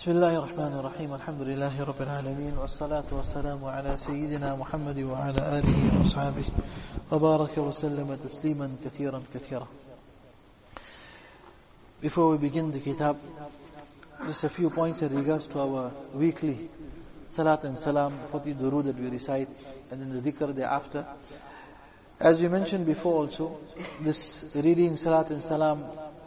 بسم الله الرحمن الرحيم الحمد لله رب العالمين والصلاة والسلام على سيدنا محمد وعلى آله وأصحابه وبارك وسلم تسليما كثيرا كثيرا. Before we begin the kitab, just a few points in regards to our weekly salat and salam, 40 durood that we recite, and then the dhikr thereafter. As we mentioned before also, this reading salat and salam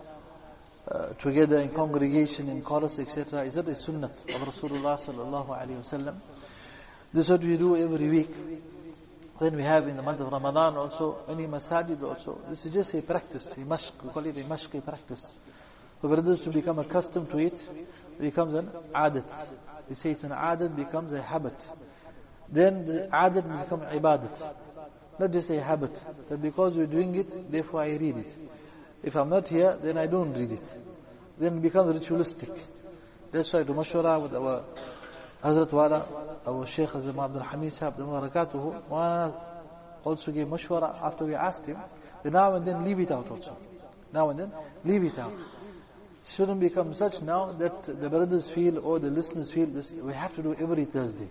together in congregation, in chorus, etc. is that a sunnat of Rasulullah sallallahu alaihi wasallam. This is what we do every week. Then we have in the month of Ramadan also, many masajid also. This is just a practice, a mashq, we call it a mashq, a practice. For brothers to become accustomed to it, it becomes an adat. We say it's an adat, becomes a habit. Then the adat becomes ibadat. Not just a habit, that because we're doing it, therefore I read it. If I'm not here, then I don't read it. Then it becomes ritualistic. That's why to mashwara with our Hazrat Wala, our Shaykh Hazrat Abdul Hamid Sahib, the Barakatuhu, Maulana also gave mashwara after we asked him, then now and then leave it out also. Now and then leave it out. It shouldn't become such now that the brothers feel or the listeners feel this, we have to do every Thursday.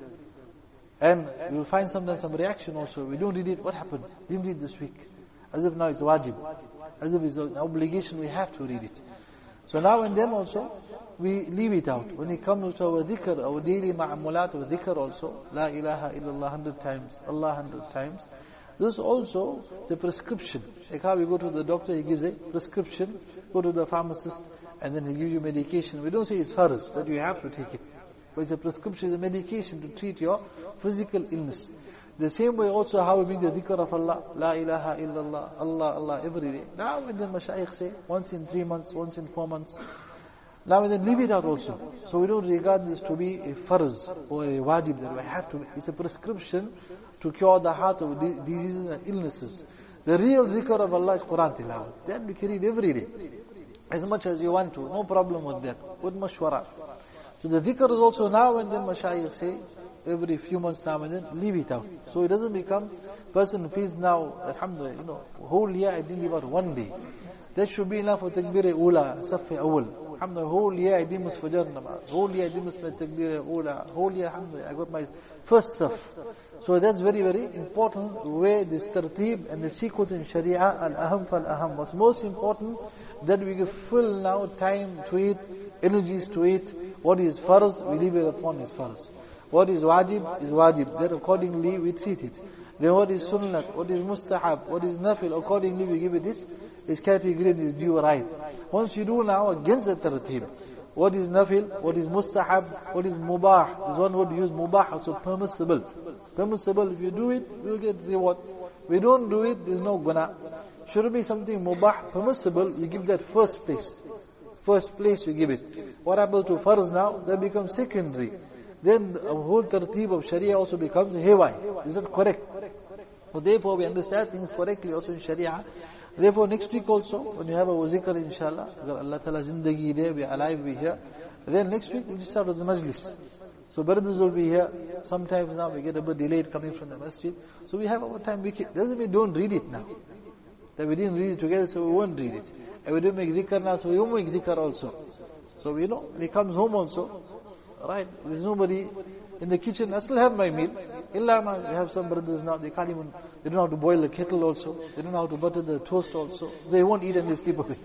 And you will find sometimes some reaction also. We don't read it, what happened? Didn't read this week. As if now it's wajib. As if it's an obligation, we have to read it. So now and then also, we leave it out. When it comes to our dhikr, our daily ma'amulat, our dhikr also, La ilaha illallah 100 times, Allah 100 times. This also the prescription. Like how we go to the doctor, he gives a prescription, go to the pharmacist, and then he'll give you medication. We don't say it's farz, that you have to take it. But it's a prescription, it's a medication to treat your physical illness. The same way also how we make the dhikr of Allah, La ilaha illallah, Allah, Allah every day. Now and then mashayikh say, once in 3 months, once in 4 months. Now and then leave it out also. So we don't regard this to be a farz or a wajib that we have to. It's a prescription to cure the heart of diseases and illnesses. The real dhikr of Allah is Quran tilawat. Then we can read every day. As much as you want to. No problem with that. With mashwara. So the dhikr is also now and then mashayikh say, every few months now and then, leave it out. So it doesn't become, person who feels now, alhamdulillah, whole year I didn't leave out one day. That should be enough for takbir-e-ula, saff-e awal. Alhamdulillah, whole year I didn't miss fajr namaz. Whole year I didn't miss my takbir-e-ula. Whole year, alhamdulillah, I got my first saff. So that's very, very important where this tartib and the sequence in sharia, al-aham fal-aham. What's most important, that we give full now time to it, energies to it. What is farz, we leave it upon is farz. What is wajib is wajib. Then accordingly we treat it. Then what is sunnat, what is mustahab, what is nafil, accordingly we give it this category and this due right. Once you do now against the tartib, what is nafil, what is mustahab, what is mubah. This one word use mubah, also permissible. Permissible, if you do it, you will get reward. We don't do it, there is no guna. Should it be something mubah, permissible, you give that first place. First place we give it. What happens to farz now? That becomes secondary. Then the whole tartib of sharia also becomes haywire. Is that correct? So therefore we understand things correctly also in sharia. Therefore next week also, when you have our zikr inshallah, Allah Ta'ala zindagi there, we are alive, we are here. Then next week we'll start with the majlis. So brothers will be here. Sometimes now we get a bit delayed coming from the masjid. So we have our time. Doesn't mean we don't read it now. That we didn't read it together, so we won't read it. And we don't make dhikr now, so we won't make dhikr also. So when he comes home also, right, there's nobody in the kitchen. I still have my meal. We have some brothers now, they can't even, they don't know how to boil the kettle also. They don't know how to butter the toast also. They won't eat and they sleep away.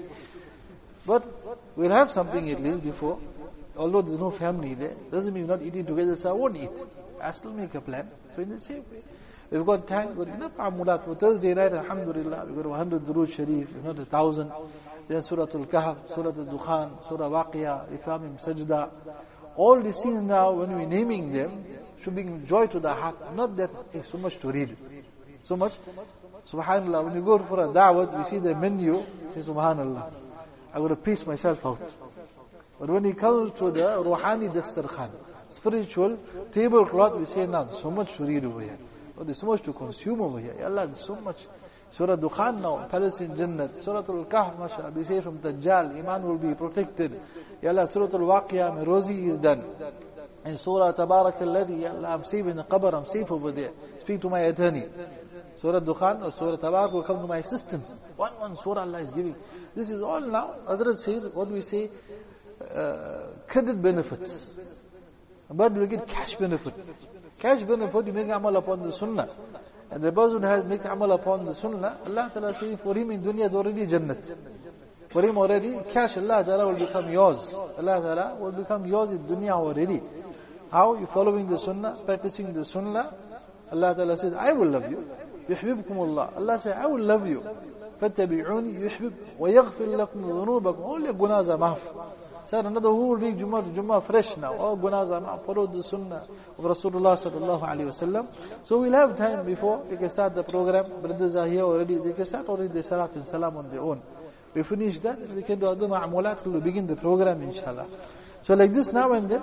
But we'll have something at least before. Although there's no family there, doesn't mean we're not eating together, so I won't eat. I still make a plan. So in the same way, we've got time, we've got enough amulat. For Thursday night, alhamdulillah, we've got 100 durood sharif, if not 1,000. Then Surah Al-Kahf, Surah Al-Dukhan, Surah Waqiyah, Ifamim, Sajda. All these things now, when we're naming them, should bring joy to the heart. Not that so much to read. So much. Subhanallah, when you go for a da'wat, we see the menu, say Subhanallah. I got to pace myself out. But when it comes to the Ruhani Dastarkhan, spiritual tablecloth, we say, now, so much to read over here. Oh, there's so much to consume over here. Ya Allah, there's so much. Surah Dukhan now, Palace in Jannat. Surah Al-Kahf, mashallah, be safe from Dajjal. Iman will be protected. Ya Allah, Surah Al-Waqiyah, my rosy is done. And Surah Tabarak Alladhi, Ya Allah, I'm safe in the qabr, I'm safe over there. Speak to my attorney. Surah Dukhan or Surah Tabarak will come to my assistance. One surah Allah is giving. This is all now. Hazrat says, what we say, credit benefits, but we get cash benefit. Cash benefit, you make amal upon the sunnah. And the person who has make amal upon the sunnah, Allah Ta'ala says for him in dunya is already jannat. For him already, cash Allah Ta'ala will become yours. Allah Ta'ala will become yours in dunya already. How? You following the sunnah, practicing the sunnah. Allah Ta'ala says, I will love you. يحببكم الله. Allah says, I will love you. فاتبعوني يحبب ويغفر لكم ذنوبكم. All your gunas are maaf. Said another whole week, Jummah to Jummah, fresh now. All gunas are maaf. Follow the sunnah of Rasulullah sallallahu alayhi wa sallam. So we'll have time before we can start the program. Brothers are here already. They can start already the salat and salam on their own. We finish that, we can do other ma'amulat, we'll begin the program inshallah. So like this now and then,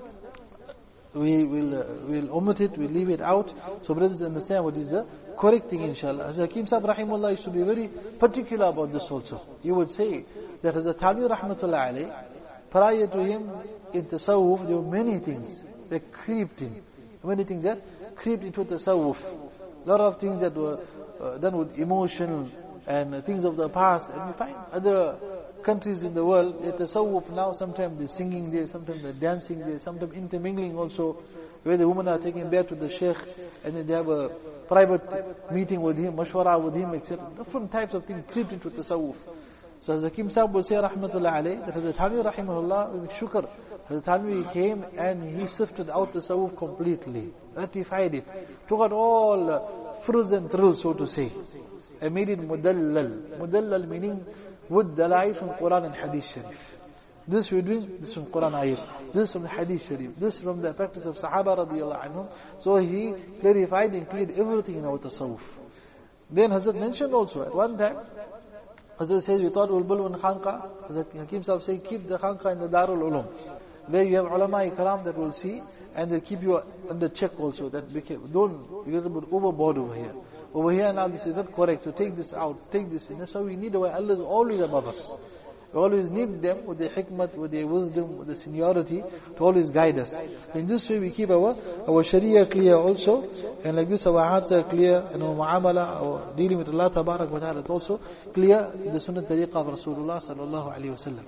we'll omit it, we'll leave it out, so brothers understand what is the correct thing inshallah. As Hakim Sahib rahimahullah used to be very particular about this also. He would say that as a Thanwi rahmatullah alayh, prior to him in tasawwuf, there were many things that creeped in. Many things that creeped into tasawwuf. A lot of things that were done with emotion and things of the past. And we find other countries in the world, they tasawwuf now, sometimes they're singing there, sometimes they're dancing there, sometimes intermingling also, where the women are taking back to the sheikh, and then they have a private meeting with him, mashwara with him, etc. Different types of things creeped into tasawwuf. So as Hakim Sahib would say, rahmatullah alayh, that Hazrat Thanwi rahimahullah, with shukr, Hazrat Thanwi came and he sifted out tasawwuf completely, ratified it, took out all frills and thrills, so to say, and made it mudallal. Mudallal meaning with dalail from Quran and Hadith Sharif. This we're doing, this from Quran ayat, this from the Hadith Sharif, this from the practice of Sahaba radiyallahu anhum. So he clarified and cleared everything in our tasawwuf. Then Hazrat mentioned also at one time, Hazrat says, we thought we'll build one khanqa. Hazrat Hakim Sahib say, keep the khanqa in the Darul Ulum. There you have ulama ikram that will see, and they'll keep you under check also. That you get a bit overboard over here. Over here now this is not correct, so take this out, take this in. That's why we need our Allah is always above us. We always need them with their hikmat, with their wisdom, with the seniority to always guide us. In this way we keep our sharia clear also, and like this our hearts are clear, and our muamala, our dealing with Allah tabarak wa ta'ala also clear, the sunnah tariqah of Rasulullah sallallahu alayhi wa sallam.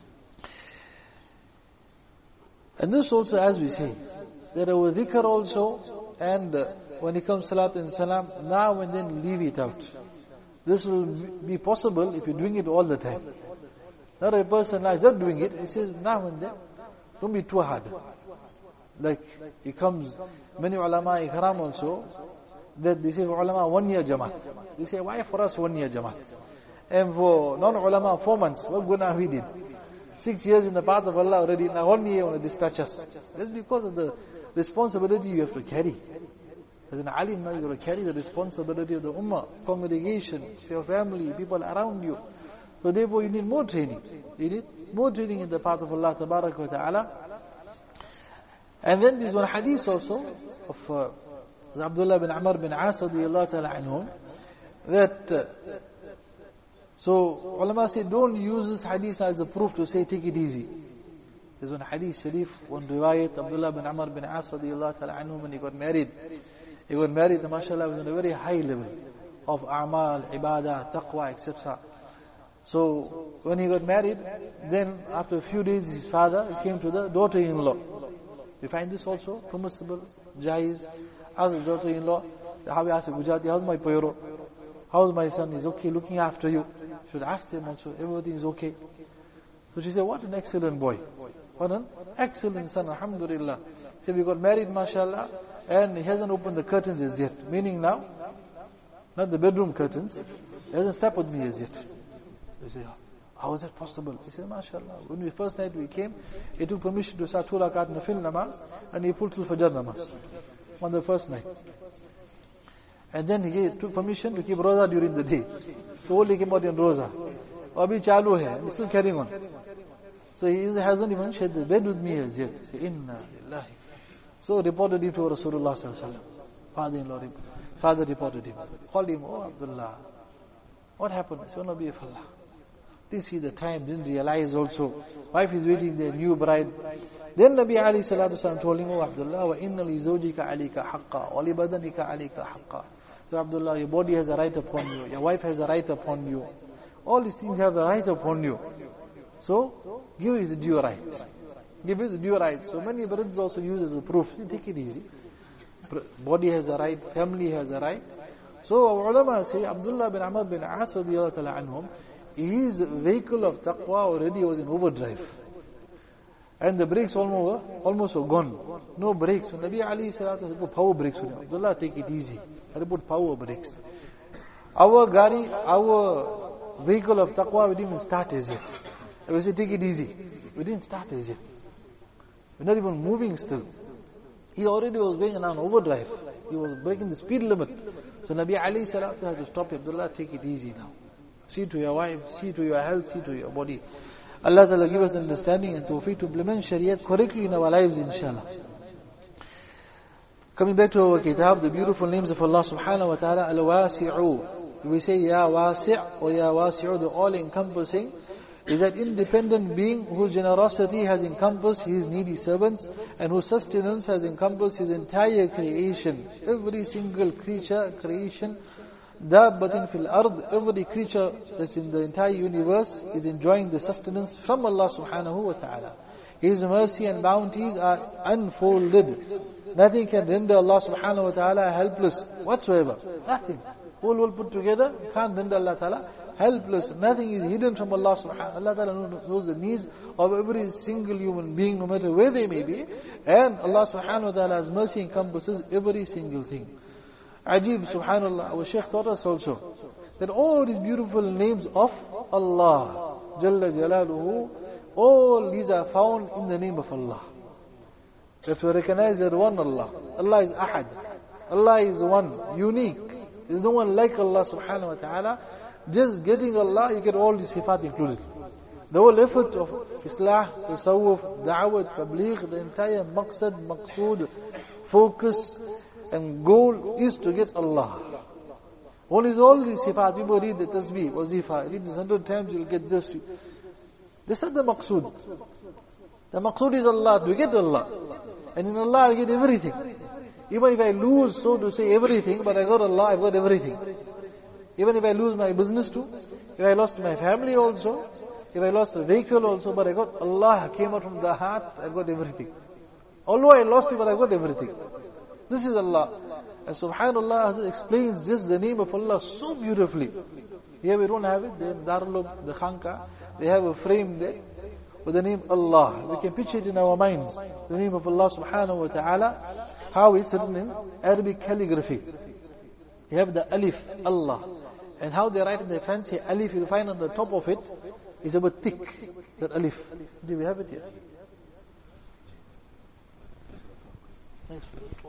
And this also, as we say, there are dhikr also, and when it comes salat and salam, now and then leave it out. This will be possible if you're doing it all the time. Not a person is not doing it, he says now and then, don't be too hard. Like, it comes, many ulama ikram also, that they say for ulama 1 year jamaat. They say, why for us 1 year jamaat? And for non-ulama 4 months, what guna we did? 6 years in the path of Allah already, now 1 year want to dispatch us. That's because of the responsibility you have to carry. As an alim now, you have to carry the responsibility of the ummah, congregation, your family, people around you. So therefore you need more training. You need more training in the path of Allah tabarak wa ta'ala. And then there's one hadith also of Abdullah bin Amr bin As radiyallahu ta'ala anhum, that so ulama say don't use this hadith as a proof to say take it easy. There's one hadith sharif, one riwayat, Abdullah bin Amr bin As radiyallahu ta'ala anhum, when he got married. He got married, mashallah, was on a very high level of a'mal, ibadah, taqwa, etc. So when he got married, then after a few days his father came to the daughter-in-law. We find this also permissible, jaiz. Ask the daughter-in-law, how we ask Gujarati, how's my poyoro? How's my son? He's okay, looking after you. Should ask them also, everything is okay. So she said, what an excellent boy. What an excellent son, alhamdulillah. So we got married, mashallah, and he hasn't opened the curtains as yet. Meaning now, not the bedroom curtains, he hasn't slept with me as yet. They say, how is that possible? He said, mashallah, when we first night we came, he took permission to start 2 rakat nafil namaz, and he pulled till fajr namaz on the first night. And then he took permission to keep roza during the day. So only came out in roza. Abhi chalu hai, and he's still carrying on. So he hasn't even shared the bed with me as yet. He said, inna lillahi. So reported him to Rasulullah sallallahu alaihi wasallam. Father-in-law, father reported him. Called him, oh Abdullah, what happened? He said, oh Nabi of Allah. Didn't see the time, didn't realize also. Wife is waiting, their new bride. Then Nabi alayhi salatu wasallam told him, oh Abdullah, wa inna li zawjika alika haqqa, wa li badanika alika haqqa. So Abdullah, your body has a right upon you, your wife has a right upon you. All these things have a right upon you. So, give his due right. Give his due right. So many brothers also use as a proof. Take it easy. Body has a right, family has a right. So our ulama say, Abdullah bin Amr bin As radiyallahu ta'ala anhum, his vehicle of taqwa already was in overdrive. And the brakes almost were gone. No brakes. So Nabi Ali said, put power brakes for him. Abdullah, take it easy. I put power brakes. Our gari, our vehicle of taqwa, we didn't even start as yet. We said, take it easy. We didn't start as yet. We're not even moving still. He already was going on overdrive. He was breaking the speed limit. So Nabi Ali said to stop him. Abdullah, take it easy now. See to your wife, see to your health, see to your body. Allah Ta'ala give us understanding and tawfiq to implement Shariat correctly in our lives, inshallah. Coming back to our kitab, the beautiful names of Allah Subhanahu wa Ta'ala, Al-Wasi'u. We say Ya Wasi' or Ya Wasi'u, the all-encompassing, is that independent being whose generosity has encompassed his needy servants and whose sustenance has encompassed his entire creation. Every single creation, Dabbatin fil ard, every creature that's in the entire universe is enjoying the sustenance from Allah subhanahu wa ta'ala. His mercy and bounties are unfolded. Nothing can render Allah subhanahu wa ta'ala helpless whatsoever. Nothing. Whole world put together can't render Allah ta'ala helpless. Nothing is hidden from Allah subhanahu wa ta'ala. Allah ta'ala knows the needs of every single human being, no matter where they may be. And Allah subhanahu wa ta'ala's mercy encompasses every single thing. Ajib, subhanallah, our Shaykh taught us also that all these beautiful names of Allah, Jalla Jalaluhu, all these are found in the name of Allah. We have to recognize that one Allah. Allah is Ahad. Allah is one, unique. There is no one like Allah subhanahu wa ta'ala. Just getting Allah, you get all these sifat included. The whole effort of Islah, Tasawwuf, Da'wat, Tabligh, the entire maqsad, maqsood, focus and goal is to get Allah. One is all these sifat. People read the tasbih, wazifa, read this 100 times, you'll get this. This is the maqsood. The maqsood is Allah, to get Allah. And in Allah I get everything. Even if I lose, so to say, everything, but I got Allah, I've got everything. Even if I lose my business too, if I lost my family also, if I lost a vehicle also, but I got Allah, came out from the heart, I've got everything. Although I lost it, but I got everything. This is Allah. And subhanallah, as it explains just the name of Allah so beautifully. Here we don't have it, there in Darul, the Khanka, they have a frame there with the name Allah. We can picture it in our minds. The name of Allah subhanahu wa ta'ala, how it's written in Arabic calligraphy. You have the alif, Allah. And how they write in the fancy alif, you'll find on the top of it, is a bit thick, that alif. Do we have it here? Next.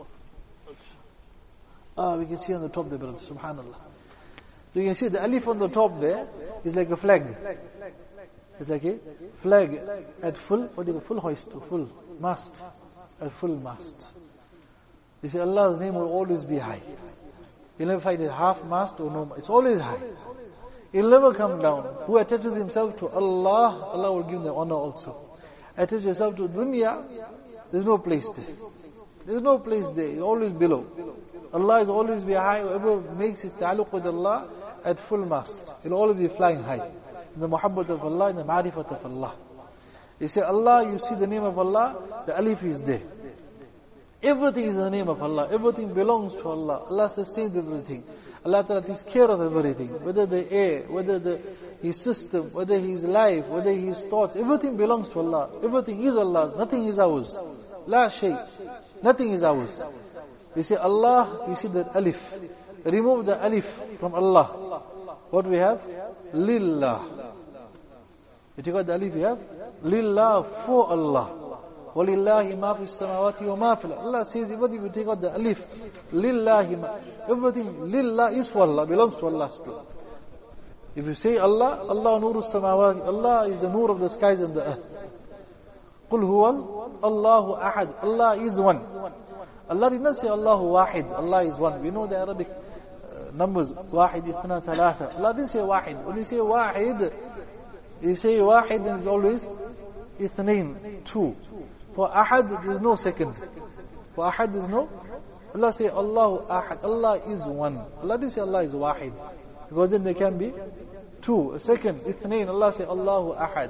We can see on the top there, brother, subhanallah. So you can see the alif on the top there is like a flag. It's like a flag at full, what do you call, full hoist, full mast, at full mast. You see, Allah's name will always be high. You'll never find it half mast or no, it's always high. It'll never come down. Who attaches himself to Allah, Allah will give him the honor also. Attach yourself to dunya, there's no place there. There's no place there, you're always below. Allah is always be high. Whoever makes his ta'alluq with Allah at full mast, he'll always be flying high. In the muhabbat of Allah, in the ma'rifat of Allah. You say Allah, you see the name of Allah, the alif is there. Everything is in the name of Allah. Everything belongs to Allah. Allah sustains everything. Allah Ta'ala takes care of everything. Whether the air, whether His system, whether His life, whether His thoughts, everything belongs to Allah. Everything is Allah's. Nothing is ours. La shay. Nothing is ours. We say Allah, you see that alif. Remove the alif from Allah. What we have? Lillah. You take out the alif, you have? Lillah, for Allah. وَلِلَّهِ مَا فِي السَّمَاوَاتِ وَمَا فِي Allah says, even if you take out the alif, Lillahi ma. Everything, Lillah is for Allah, belongs to Allah still. If you say Allah, Allah nuru samawati, Allah is the nur of the skies and the earth. قُلْ هُوَ Allahu ahad. Allah is one. Allah did not say Allahu wahid. Allah is one. We know the Arabic numbers. Wahid, ithna, thalatha. Allah didn't say wahid. When you say wahid, you say wahid, then it's always ithnain, two. For ahad, there is no second. For ahad, there is no. Allah say Allahu ahad. Allah is one. Allah didn't say Allah is wahid. Because then there can be two. A second, ithnain. Allah say Allahu ahad.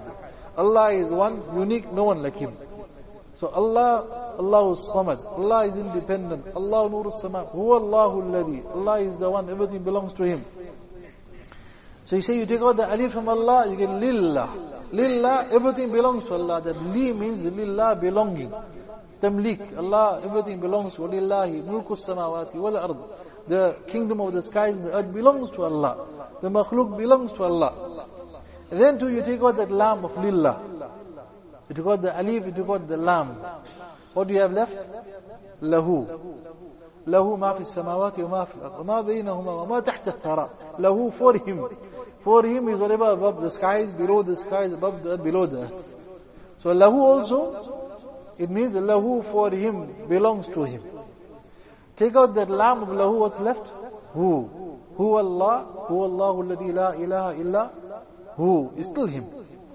Allah is one, unique, no one like Him. So Allah is Samad. Allah is independent. Allah Nur Samad. Huwa Allahu Alladhi. Allah is the one, everything belongs to Him. So you say you take out the alif from Allah, you get Lillah. Lillah, everything belongs to Allah. That Li means Lillah, belonging. Tamlik, Allah, everything belongs to Lillahi, Mulku Samawati wal Ard. The kingdom of the skies and the earth belongs to Allah. The makhluk belongs to Allah. And then too, you take out that lam of Lillah. You take out the alif, you take out the lam. What do you have left? Lahu. Lahu ma fi samawati wa ma fi al-ard, wa ma baynahuma wa ma tahta ath-thara. Lahu, for Him. For Him is whatever above the skies, below the skies, above the earth, below the earth. So Lahu also, it means Lahu, for Him, belongs to Him. Take out that lam of Lahu, what's left? Hu. Hu Allah, Hu Allahu alladhi la ilaha illa Hu. Is still Him.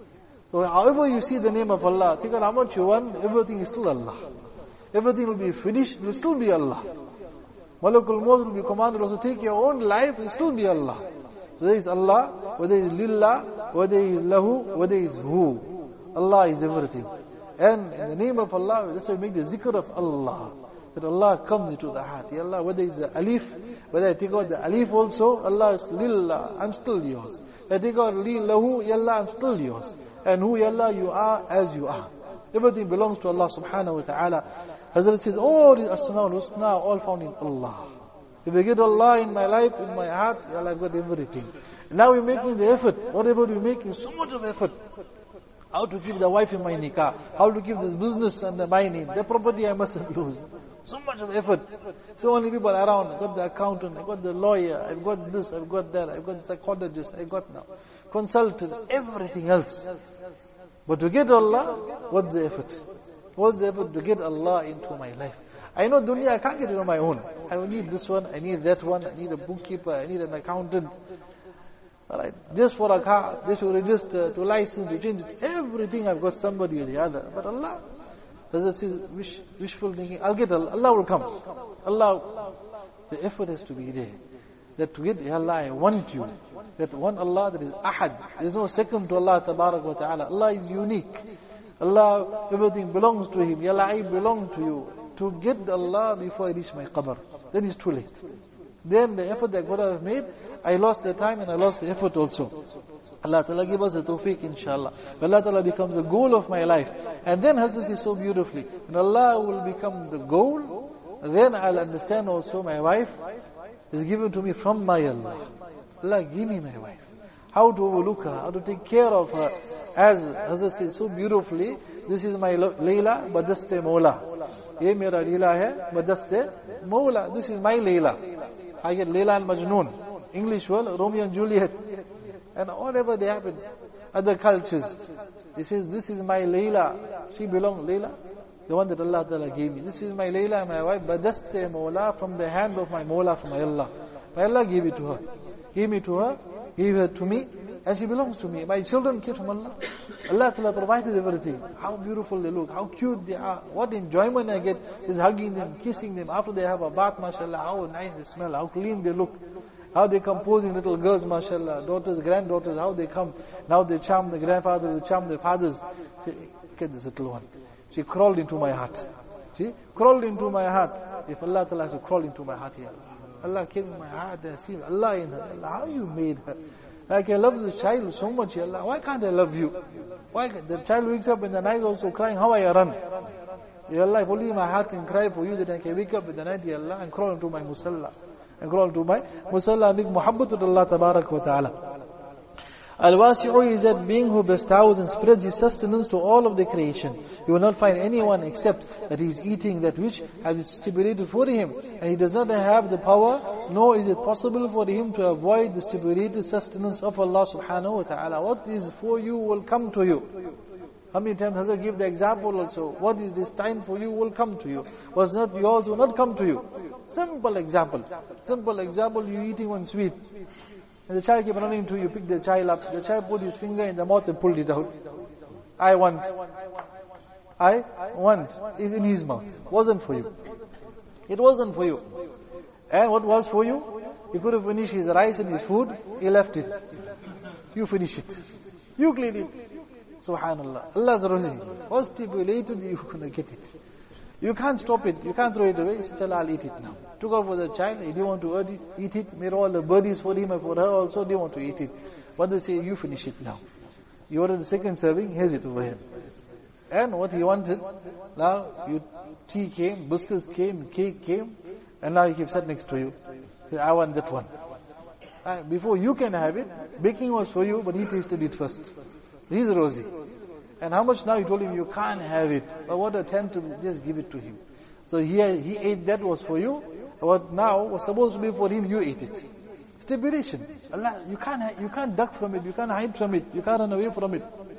So however you see the name of Allah, take out how much you want, everything is still Allah. Everything will be finished, will still be Allah. Malakul Maut will be commanded also, take your own life, will still be Allah. So there is Allah, whether it is Lillah, whether it is Lahu, whether it is Hu. Allah is everything. And in the name of Allah, that's why we make the zikr of Allah. That Allah comes into the heart. Ya Allah, whether it's the alif, whether I take out the alif also, Allah is Lillah, I'm still yours. I take out Lahu, Ya Allah, I'm still yours. And Hu, Ya Allah, you are as you are. Everything belongs to Allah subhanahu wa ta'ala. Hazrat says, all these Asma al-Husna are all found in Allah. If I get Allah in my life, in my heart, Ya Allah, I've got everything. Now we're making the effort. Whatever we're making, so much of effort. How to keep the wife in my nikah. How to keep this business under my name. The property I mustn't lose. So much of effort. So many people around. I've got the accountant, I've got the lawyer, I've got this, I've got that, I've got the psychologist, I've got now consultant, everything else. But to get Allah, what's the effort? What's the effort to get Allah into my life? I know dunya, I can't get it on my own. I need this one, I need that one, I need a bookkeeper, I need an accountant. Alright, just for a car, just to register, to license, to change it, everything I've got somebody or the other. But Allah, as I say, wishful thinking, I'll get Allah, Allah will come. Allah, the effort has to be there. That to get Allah, I want you. That one Allah that is Ahad. There is no second to Allah Tabarak wa Ta'ala. Allah is unique. Allah, everything belongs to Him. Ya Allah, I belong to you. To get Allah before I reach my qabr, then it's too late. Then the effort that I could have made, I lost the time and I lost the effort also. Allah Ta'ala give us the tawfiq, inshallah. Allah Ta'ala becomes the goal of my life. And then Hazrat says so beautifully, when Allah will become the goal, then I'll understand also my wife is given to me from my Allah. Allah, give me my wife. How to overlook her, how to take care of her. As Hazrat says so beautifully, this is my Layla, badaste Mawla. Ye mera Leela hai, badaste Mawla. This is my Layla. I get Layla and Majnoon. English word, Romeo and Juliet. And whatever they happen, other cultures. He says, this is my Layla. She belongs, Layla, the one that Allah Ta'ala gave me. This is my Layla, my wife, badaste Mawla, from the hand of my Mawla, from my Allah. My Allah gave it to her. Gave me to her, gave her to me, and she belongs to me. My children came from Allah. Allah Ta'ala provided everything. How beautiful they look, how cute they are. What enjoyment I get is hugging them, kissing them. After they have a bath, mashallah, how nice they smell, how clean they look. How they composing little girls, mashallah, daughters, granddaughters, how they come. Now they charm the grandfathers, they charm their fathers. Say, look at this little one. She crawled into my heart. She crawled into my heart. If Allah Ta'ala has to crawl into my heart, Ya Allah. Allah came in my heart and I see Allah in her. Allah, how you made her? Like I love this child so much, Ya Allah. Why can't I love you? Why the child wakes up in the night also crying, how I run? Ya Allah, if only my heart can cry for you, that I can wake up in the night, Ya Allah, and crawl into my musalla. And crawl into my musalla and make muhabbat to Allah Tabarak wa Ta'ala. Al-Wasi'u is that being who bestows and spreads His sustenance to all of the creation. You will not find anyone except that he is eating that which has been stipulated for him. And he does not have the power, nor is it possible for him to avoid the stipulated sustenance of Allah subhanahu wa ta'ala. What is for you will come to you. How many times Hazrat give the example also? What is destined for you will come to you. What's not yours will not come to you. Simple example. Simple example, you eating one sweet. And the child came running to you, picked the child up. The child put his finger in the mouth and pulled it out. I want. Is in his mouth. Wasn't for you. It wasn't for you. And what was for you? He could have finished his rice and his food. He left it. You finish it. You clean it. Subhanallah. Allah's rozi. What's stipulated, you're going to get it. You can't stop it. You can't throw it away. He said, I'll eat it now. Took out for the child. He didn't want to eat it. Made all the birdies for him and for her also. Didn't want to eat it. But they say, you finish it now. You ordered the second serving. Here's it over here. And what he wanted, now tea came, biscuits came, cake came, and now he keeps that next to you. He said, I want that one. Before you can have it, baking was for you, but he tasted it first. He's rosy. And how much now he told him you can't have it. But what attempt to just give it to him. So he ate that was for you. What now was supposed to be for him, you ate it. Stipulation. Allah, you can't duck from it, you can't hide from it, you can't run away from it.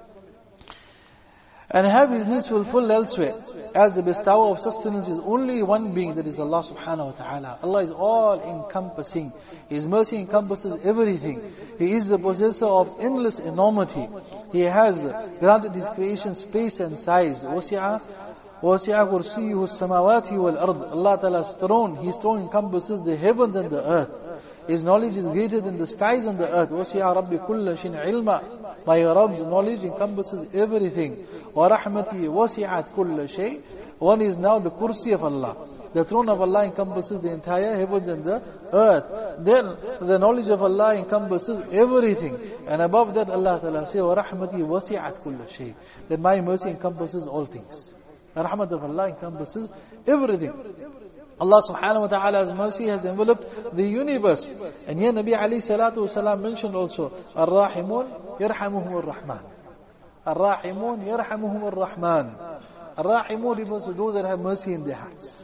And have his needs fulfilled elsewhere. As the bestower of sustenance is only one being, that is Allah subhanahu wa ta'ala. Allah is all encompassing. His mercy encompasses everything. He is the possessor of endless enormity. He has granted His creation space and size. وَسِعَ كُرْسِيُّهُ السَّمَاوَاتِ وَالْأَرْضِ. Allah Ta'ala's throne, His throne encompasses the heavens and the earth. His knowledge is greater than the skies and the earth. وَسِعَ رَبِّ كُلَّ شِيءٍ عِلْمًا. My Rabb's knowledge encompasses everything. وَرَحْمَتِي وَسِعَتْ كُلَّ شَيْءٍ. One is now the kursi of Allah. The throne of Allah encompasses the entire heavens and the earth. Then the knowledge of Allah encompasses everything. And above that Allah Ta'ala says, وَرَحْمَتِي وَسِعَتْ كُلَّ شَيْءٍ. That my mercy encompasses all things. The rahmat of Allah encompasses everything. Allah subhanahu wa ta'ala's mercy has enveloped the universe. And here Nabi alayhi salatu wasalam mentioned also, Ar-Rahimun yarhamuhum ar-Rahman. Ar-Rahimun yarhamuhum ar-Rahman. Ar-Rahimun refers to those that have mercy in their hearts.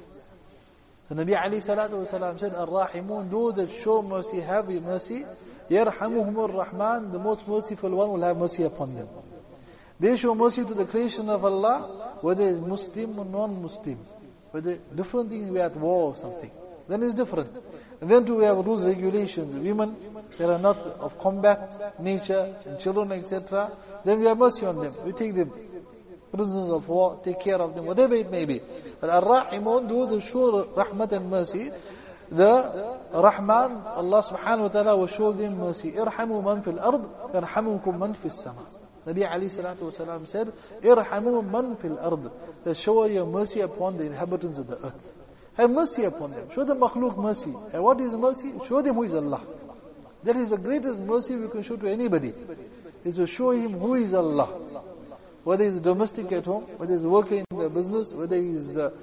So Nabi alayhi salatu wasalam said, Ar-Rahimun, those that show mercy, have mercy, yarhamuhum ar-Rahman, the most merciful one will have mercy upon them. They show mercy to the creation of Allah, whether it's Muslim or non-Muslim. Whether different thing, we are at war or something, then it's different. And then too we have rules, regulations. Women, they are not of combat nature, and children, etc. Then we have mercy on them. We take them prisoners of war, take care of them, whatever it may be. But Ar-Rahimun, those who show rahmat and mercy, the Rahman, Allah subhanahu wa ta'ala will show them mercy. Irhamu man fil ard, yarhamukum man fil sama. Nabi alayhi salatu wasalam said, Irhamu man fil ard. That show your mercy upon the inhabitants of the earth. Have mercy upon them. Show the makhluk mercy. And what is mercy? Show them who is Allah. That is the greatest mercy we can show to anybody. Is to show him who is Allah. Whether he's domestic at home, whether he's working in the business, whether he's the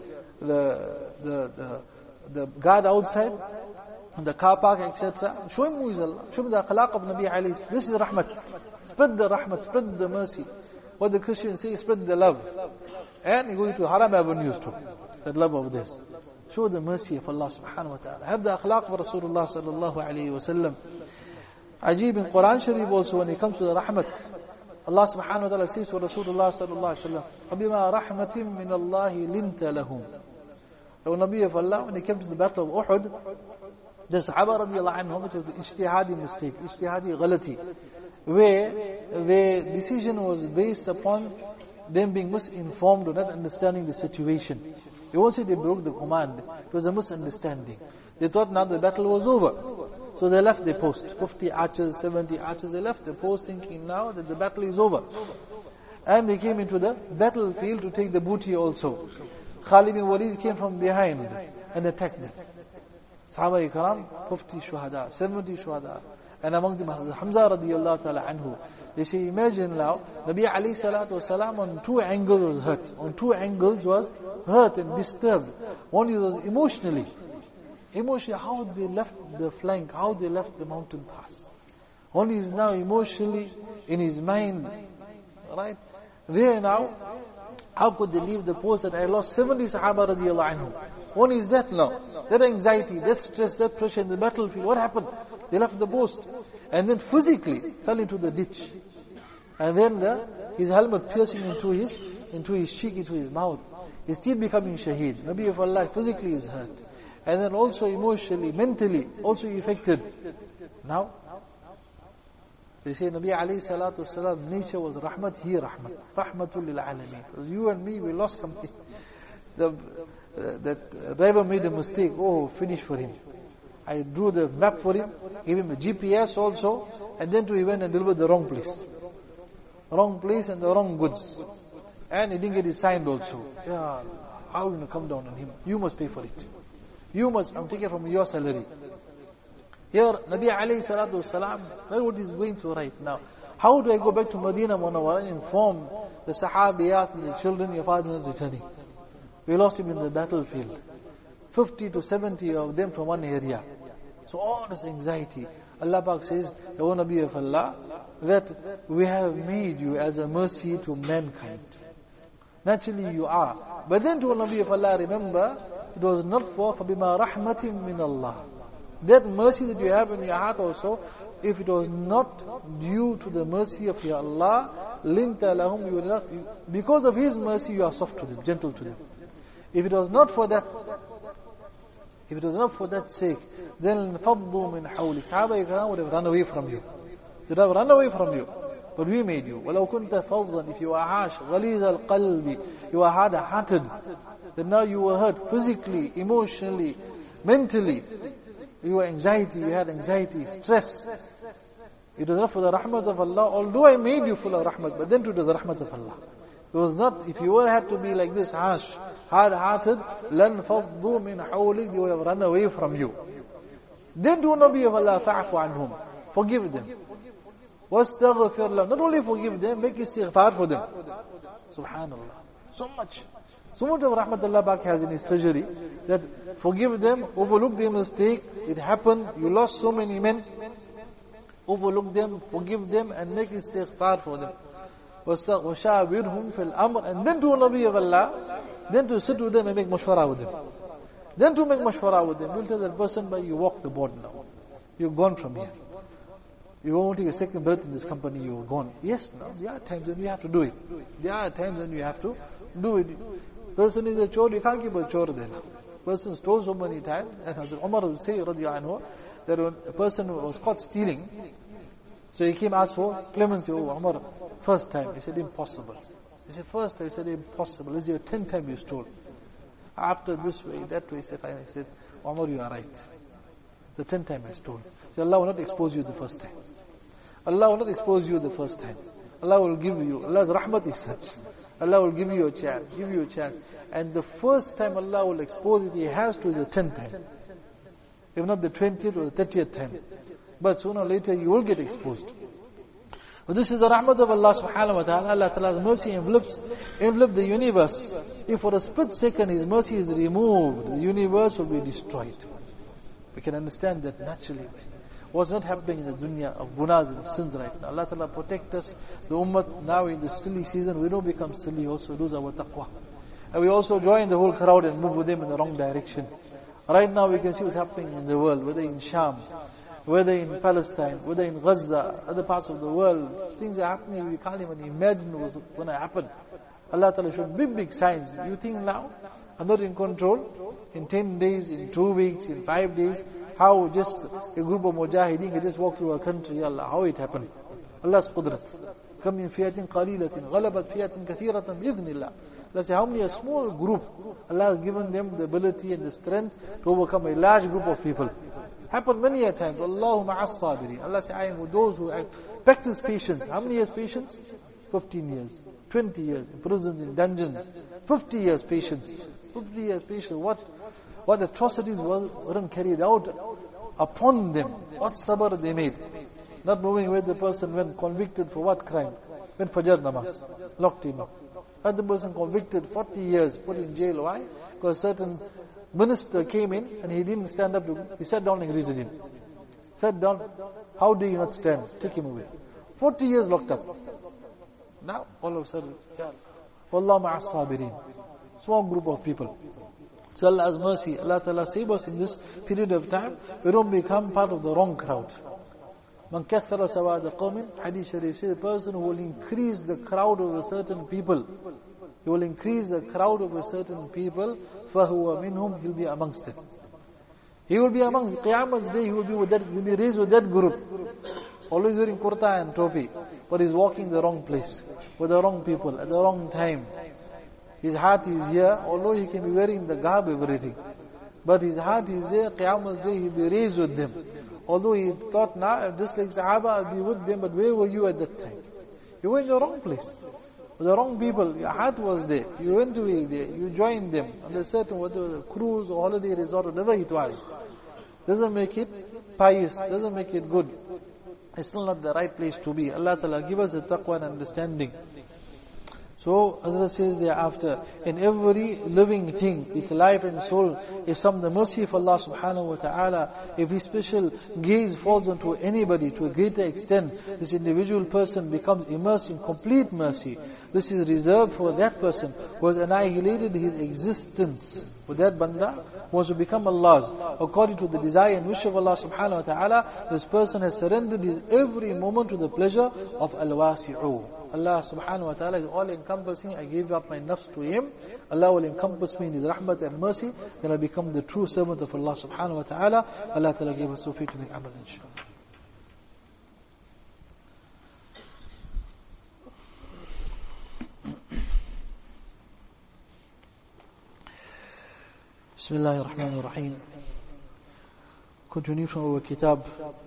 guard outside, in the car park, etc. Show him who is Allah. Show him the akhlaq of Nabi alayhi. This is rahmat. Spread the rahmat, spread the mercy. What the Christians say, spread the love. And you go into haram avenues too. That love of this. Show the mercy of Allah subhanahu wa ta'ala. Have the akhlaq of Rasulullah sallallahu alayhi wa sallam. Ajib in Quran Sharif also, when it comes to the rahmat, Allah subhanahu wa ta'ala says to Rasulullah sallallahu alayhi wa sallam, وَبِمَا رَحْمَةٍ مِّنَ اللَّهِ لِنْتَ لَهُمْ. The Nabi of Allah, when he came to the battle of Uhud, the Sahaba radiallahu anhum, it was the ijtihadi mistake, ijtihadi ghalati, where their decision was based upon them being misinformed or not understanding the situation. They won't say they broke the command. It was a misunderstanding. They thought now the battle was over. So they left their post. 50 archers, 70 archers, they left their post thinking now that the battle is over. And they came into the battlefield to take the booty also. Khalid bin Walid came from behind and attacked them. Sahaba Ikram, 50 shuhada, 70 shuhada. And among them Hamza radiallahu ta'ala anhu. They say, imagine now, Nabi alayhi salatu wasalam on two angles was hurt. On two angles was hurt and disturbed. One was emotionally. Emotionally, how they left the flank, how they left the mountain pass. One is now emotionally in his mind. Right? There now, how could they leave the post that I lost 70 Sahaba radiallahu anhu? One is that now. That anxiety, that stress, that pressure in the battlefield. What happened? They left the post. And then physically fell into the ditch. And then his helmet piercing into his cheek, into his mouth. His teeth becoming shaheed. Nabi of Allah physically is hurt. And then also emotionally, mentally, also affected. Now, they say Nabi alayhi salatu wasalam, nature was rahmat, he rahmat. Rahmatul lil alameen. You and me, we lost something. That driver made a mistake. Oh, finish for him. I drew the map for him, gave him a GPS also, and then he went and delivered the wrong place. wrong place and the wrong goods. And he didn't get it signed also. Yeah, how are you going to come down on him? You must pay for it. You must, I'm taking it from your salary. Here, Nabi alayhi salatu wasalam, that's what he's going to right now. How do I go back to Medina Munawwara and inform the Sahabiyat and the children, your father is returning? We lost him in the battlefield. 50 to 70 of them from one area. So all this anxiety. Allah Pak says, O Nabi of Allah, that we have made you as a mercy to mankind. Naturally you are. But then to O Nabi of Allah, remember, it was not for فَبِمَا رَحْمَةٍ مِّنَ اللَّهِ. That mercy that you have in your heart also, if it was not due to the mercy of your Allah, لِنْتَ لَهُمْ, you will not, because of His mercy you are soft to them, gentle to them. If it was not for that, if it was not for that sake, then فَضُّوا مِنْ حَوْلِكَ. Sahaba Ikram would have run away from you. They would have run away from you. But we made you. وَلَوْ كُنْتَ فَضًّا, if you are harsh, غَلِيظَ الْقَلْبِ, you are hard-hearted, then now you were hurt physically, emotionally, mentally. You were anxiety, you had anxiety, stress. It was not for the rahmat of Allah, although I made you full of rahmat, but then it was the rahmat of Allah. It was not, if you were had to be like this, harsh, hard-hearted, لَنْ فَضُّوا مِنْ حَوْلِكَ, they would have run away from you. Then do Nabi of Allah, فَعْفُ عَنْهُمْ, forgive them. وَاسْتَغْفِرْ لَهُمْ, not only forgive them, make istighfar for them. Subhanallah. So much of rahmat Allah Pak has in His treasury, that forgive them, overlook their mistake, it happened, you lost so many men, overlook them, forgive them, and make istighfar for them. وَشَاوِرْهُمْ فِي الْأَمْرِ, and then to Nabi of Allah, then to sit with them and make mashwara with them. Then to make mashwara with them, you'll tell that person, but you walk the board now. You're gone from here. You won't take a second breath in this company, you are gone. Yes, now, there are times when you have to do it. There are times when you have to do it. Person is a chore, you can't keep a chore there now. Person stole so many times, and Hazrat Umar would say, radiyallahu anhu, that when a person was caught stealing, so he came asked for clemency. Oh, Umar, first time. He said, impossible. He said, first time. He said, impossible. This is your 10th time you stole. After this way, that way, he said, Umar, you are right. The 10th time I stole. So Allah will not expose you the first time. Allah will not expose you the first time. Allah will give you, Allah's rahmat is such. Allah will give you a chance, And the first time Allah will expose it, He has to the 10th time. If not the 20th or the 30th time. But sooner or later you will get exposed. But this is the rahmat of Allah subhanahu wa ta'ala. Allah ta'ala's mercy envelopes the universe. If for a split second His mercy is removed, the universe will be destroyed. We can understand that naturally. What's not happening in the dunya of gunas and sins right now. Allah Ta'ala protect us. The ummah now in this silly season, we don't become silly, also lose our taqwa. And we also join the whole crowd and move with them in the wrong direction. Right now we can see what's happening in the world, whether in Sham, whether in Palestine, whether in Gaza, other parts of the world. Things are happening we can't even imagine what's going to happen. Allah Ta'ala showed big signs. You think now, I'm not in control. In 10 days, in 2 weeks, in 5 days, how just a group of mujahideen can just walk through a country, Allah, how it happened. Allah's qudrat. Kam min fiyatin qalilatin, ghalabat fiyatin kathiratan bi'idhnillah. Allah say, how many a small group, Allah has given them the ability and the strength to overcome a large group of people. Happened many a times. Allahu ma'as sabirin. Allah say, I am with those who have practiced patience. How many years patience? 15 years, 20 years, in prisons, in dungeons. 50 years patience. 50 years patience. What atrocities weren't carried out upon them. What sabr they made. Not knowing where the person went, convicted for what crime. Went Fajr namaz, locked him up. Other person convicted, 40 years, put in jail. Why? Because a certain minister came in and he didn't stand up. He sat down and greeted him. Sat down. How do you not stand? Take him away. 40 years locked up. Now, all of a sudden, Wallahu ma'as sabirin. Small group of people. So Allah has mercy. Allah Ta'ala save us in this period of time. We don't become part of the wrong crowd. Man kathara sawada qawmin, Hadith Sharif says, the person who will increase the crowd of a certain people. He will increase the crowd of a certain people, فَهُوَ مِنْهُمْ, he'll be amongst them. He will be amongst, Qiyamah's day, he will be raised with that group. Always wearing kurta and topi, but he's walking the wrong place, with the wrong people, at the wrong time. His heart is here, although he can be wearing the garb, everything. But his heart is there, Qiyamah's day, he'll be raised with them. Although he thought, now, just like Sahaba, I'll be with them, but where were you at that time? You were in the wrong place. With the wrong people. Your heart was there. You went to be there. You joined them on a certain whatever cruise or holiday resort, whatever it was. Doesn't make it pious. Doesn't make it good. It's still not the right place to be. Allah Ta'ala give us the taqwa and understanding. So, Hazrat says thereafter, in every living thing, its life and soul, if some the mercy of Allah subhanahu wa ta'ala, if His special gaze falls onto anybody to a greater extent, this individual person becomes immersed in complete mercy. This is reserved for that person who has annihilated his existence. For that banda wants to become Allah's, according to the desire and wish of Allah subhanahu wa ta'ala, this person has surrendered his every moment to the pleasure of Al-Wasi'u. Allah subhanahu wa ta'ala is all encompassing. I gave up my nafs to Him. Allah will encompass me in His rahmat and mercy. Then I become the true servant of Allah subhanahu wa ta'ala. Allah ta'ala gave us tawfiq to make amal, inshallah. Bismillahir Rahmanir Rahim. Continue from our kitab.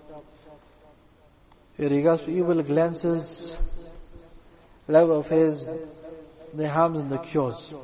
In regards to evil glances, love affairs, the harms and the cures.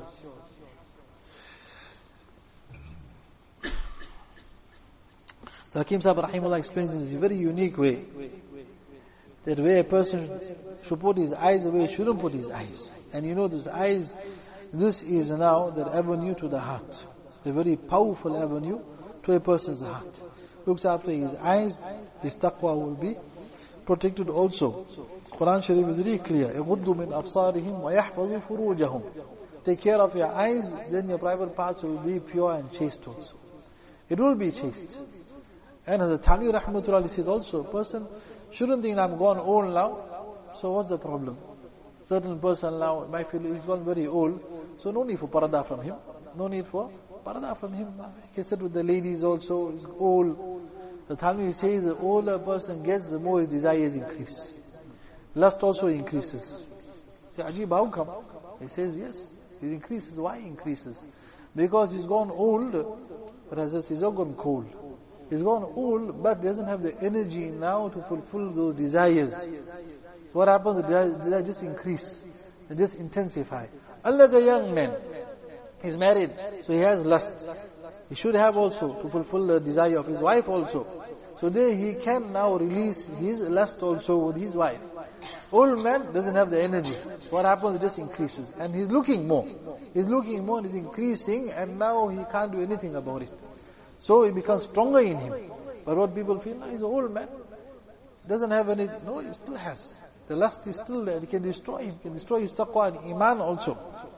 So Hakim Sahib Rahimullah explains in a very unique way that where a person should put his eyes away, shouldn't put his eyes. And you know this eyes, this is now that avenue to the heart. The very powerful avenue to a person's heart. Looks after his eyes, his taqwa will be protected also. Quran Sharif is very clear. يَغُضُّ مِنْ أَبْصَارِهِمْ وَيَحْفَظُوا فُرُوجَهُم. Take care of your eyes, then your private parts will be pure and chaste also. It will be chaste. And as the Thani Rahmatullah said also, a person shouldn't think I'm gone old now, so what's the problem? Certain person now might feel he's gone very old, so no need for parada from him. No need for parada from him. He can sit with the ladies also, he's old. The Thani says the older a person gets, the more his desires increase. Lust also increases. Say, Ajib, how come? He says, yes, it increases. Why increases? Because he's gone old, but as I say, he's not gone cold. He's gone old, but doesn't have the energy now to fulfill those desires. So what happens? The desires just increase. They just intensify. Unlike a young man, he's married, so he has lust. He should have also to fulfill the desire of his wife also. So there he can now release his lust also with his wife. Old man doesn't have the energy. What happens? It just increases. And he's looking more. He's looking more and it's increasing, and now he can't do anything about it. So it becomes stronger in him. But what people feel, he's an old man. He doesn't have any, no, he still has. The lust is still there. It can destroy him. It can destroy his taqwa and iman also.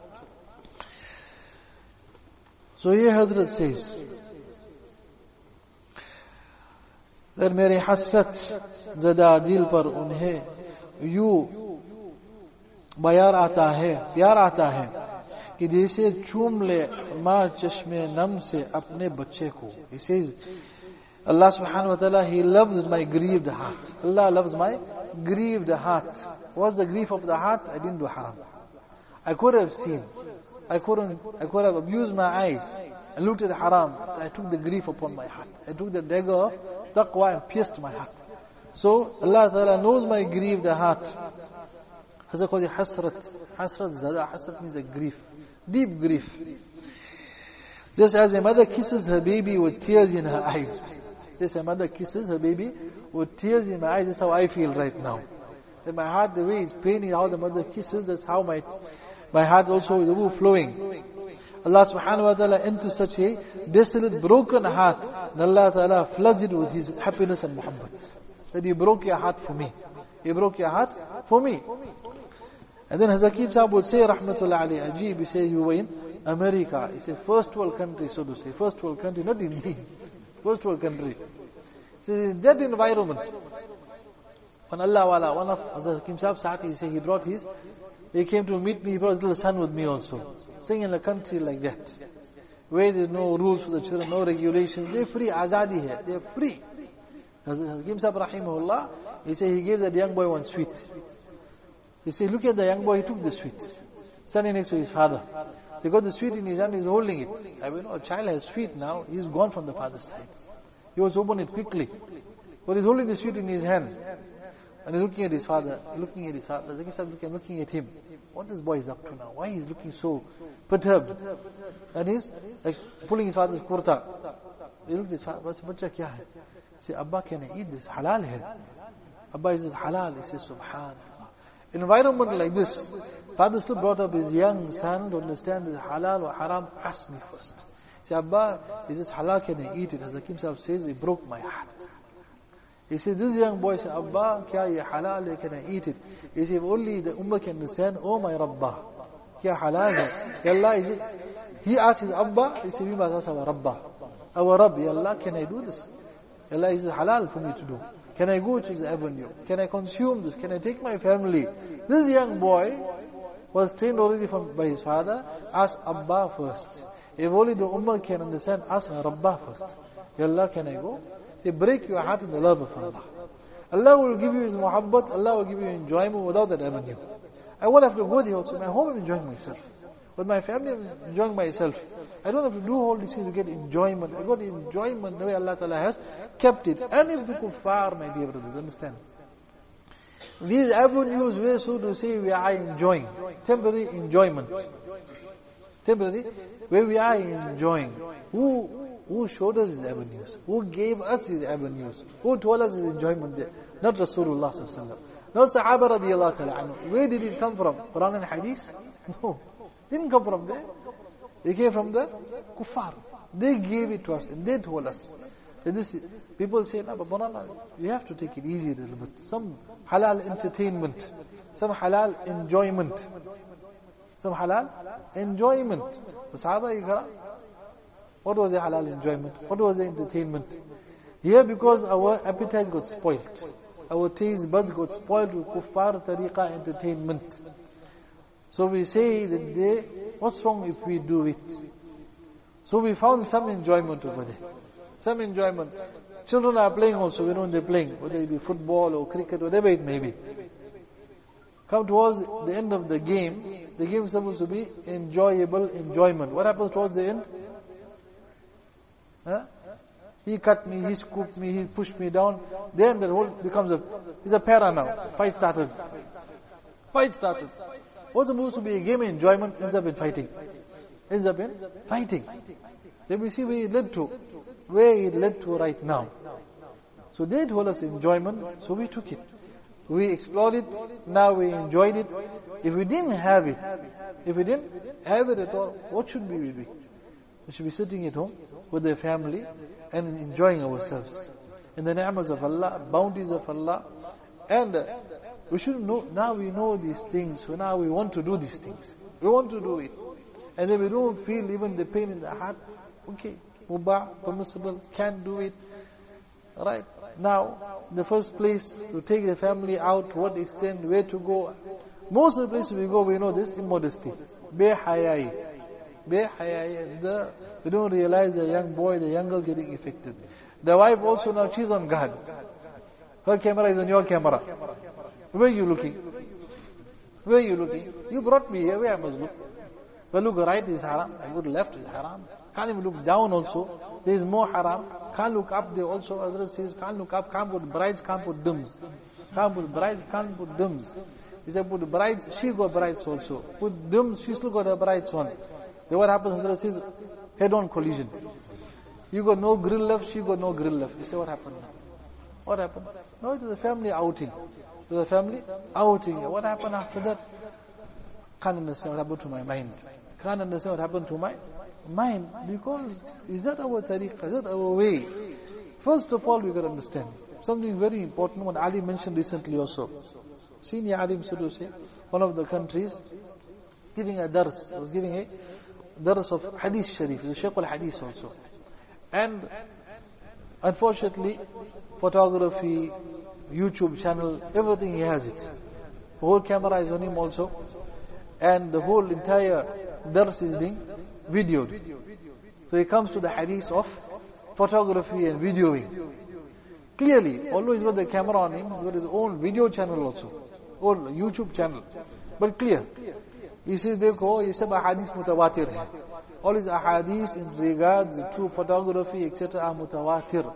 So here Hazrat says that मेरे हसरत ज़दा दिल पर उन्हें यूं बयार आता है, प्यार आता है कि जैसे चूम ले माँ चश्मे नम से अपने बच्चे को. He says, Allah subhanahu wa ta'ala, He loves my grieved heart. Allah loves my grieved heart. What's the grief of the heart? I didn't do haram. I could have seen. I could have abused my eyes. I looked at haram. I took the grief upon my heart. I took the dagger of taqwa and pierced my heart. So Allah Ta'ala knows my grieved heart. Hazrat calls it hasrat. Hasrat zada. Hasrat means a grief. Deep grief. Just as a mother kisses her baby with tears in her eyes. Just a mother kisses her baby with tears in my eyes. That's how I feel right now. That my heart, the way it's paining, how the mother kisses, that's how my heart also is overflowing. Allah subhanahu wa ta'ala enters such a desolate, broken heart, and Allah ta'ala floods it with His happiness and muhabbat. That He broke your heart for me. He broke your heart for me. And then Hazakib Sahib would say, Rahmatullah alayhi, Ajib, he says, you were in America. He said, first world country, so to say. First world country, not India. First world country. He said, in that environment, when Allah Wala, one of Hazakib Sahib's Saathi, he came to meet me, he brought his little son with me also. Staying in a country like that, where there's no rules for the children, no regulations, they're free, azadi hai, they're free. Hakim Sahib Rahimahullah, he said he gave that young boy one sweet. He said, look at the young boy, he took the sweet. Standing next to his father. So he got the sweet in his hand, he's holding it. I mean, a child has sweet now, he's gone from the father's side. He was open it quickly. But he's holding the sweet in his hand. And he's looking at his father, looking at his father. Zakir Sahib looking at him. What this boy is up to now? Why he's looking so perturbed? And he's like pulling his father's kurta. He looked at his father, "Bacha kya hai?" He said, "Abba, can I eat this? Halal hai." Abba says, "Halal." He says, "Subhanallah." Environment like this, father still brought up his young son to understand this halal or haram. Ask me first. He said, "Abba, he says, halal, can I eat it?" As Hakim Sahib says, it broke my heart. He said, this young boy said, "Abba, kya ye halal hai, can I eat it?" He said, if only the ummah can understand, "Oh my Rabbah, kya halal hai?" Ya Allah, he asked his Abba, he said, "We must ask our Rabbah. Our Rabb, Ya Allah, can I do this? Ya Allah, is it halal for me to do? Can I go to the avenue? Can I consume this? Can I take my family?" This young boy was trained already by his father. Ask Abba first. If only the ummah can understand, ask Rabbah first. Ya Allah, can I go? Say, break your heart in the love of Allah. Allah will give you His muhabbat, Allah will give you enjoyment without that avenue. I won't have to go there also. My home I'm enjoying myself. With my family I'm enjoying myself. I don't have to do all these things to get enjoyment. I got enjoyment the way Allah Ta'ala has kept it. And if the kuffar, my dear brothers, understand. These avenues where, so to say, we are enjoying. Temporary enjoyment. Temporary, where we are enjoying. Who showed us these avenues? Who gave us these avenues? Who told us this enjoyment there? Not Rasulullah sallallahu alaihi wasallam. Not Sahaba radiyallahu ta'ala anhu. Where did it come from? Quran and Hadith? No. Didn't come from there. It came from the kuffar. They gave it to us and they told us. And this, people say, "No, but Banana, you have to take it easy a little bit. Some halal entertainment. Some halal enjoyment. Some halal enjoyment." The Sahaba ikram, what was the halal enjoyment? What was the entertainment? Here, because our appetite got spoiled. Our taste buds got spoiled with kuffar tariqa entertainment. So we say that what's wrong if we do it? So we found some enjoyment over there. Some enjoyment. Children are playing also, we know they're playing, whether it be football or cricket, whatever it may be. Come towards the end of the game is supposed to be enjoyment. What happens towards the end? Huh? He cut me, he scooped me, he pushed me down. Then the whole becomes it's a para now. Fight started. What's supposed to be a game of enjoyment ends up in fighting. Then we see where it led to right now. So they told us enjoyment, so we took it. We explored it, now we enjoyed it. If we didn't have it at all, what should we be? We should be sitting at home with the family and enjoying ourselves. In the ni'mas of Allah, bounties of Allah. And we should know, now we know these things, so now we want to do these things. We want to do it. And then we don't feel even the pain in the heart. Okay, mubah, permissible, can do it. Right? Now, the first place to take the family out, to what extent, where to go. Most of the places we go, we know this, immodesty. Behayai. We don't realize the young boy, the young girl getting affected. The wife also now, she's on guard. Her camera is on your camera. Where are you looking? You brought me here, where I must look? If I look right is haram, I go to left is haram. Can't even look down also. There is more haram. Can't look up there also. Hazrat says, can't look up, can't put brides, can't put dims. Can't put brides, can't put dims. He said, put brides, she got brides also. Put dims, she still got her brides on. Then what happens? Hazrat says, head-on collision. You got no grill left, she got no grill left. You say, what happened? No, it was a family outing. What happened after that? Can't understand what happened to my mind. Because is that our tariqah? Is that our way? First of all, we got to understand something very important. What Ali mentioned recently also. Senior alim, so to say, one of the countries, giving a dars. Was giving a dars of Hadith Sharif, the Shaykh al-Hadith also. And unfortunately, photography, YouTube channel, everything he has it. The whole camera is on him also. And the whole entire dars is being videoed. So he comes to the hadith of photography and videoing. Clearly, although he's got the camera on him, he's got his own video channel also. Own YouTube channel. But clear. He says, देखो, ये सब ahadith mutawatir hai. All his ahadith in regards to photography, etc. are mutawatir.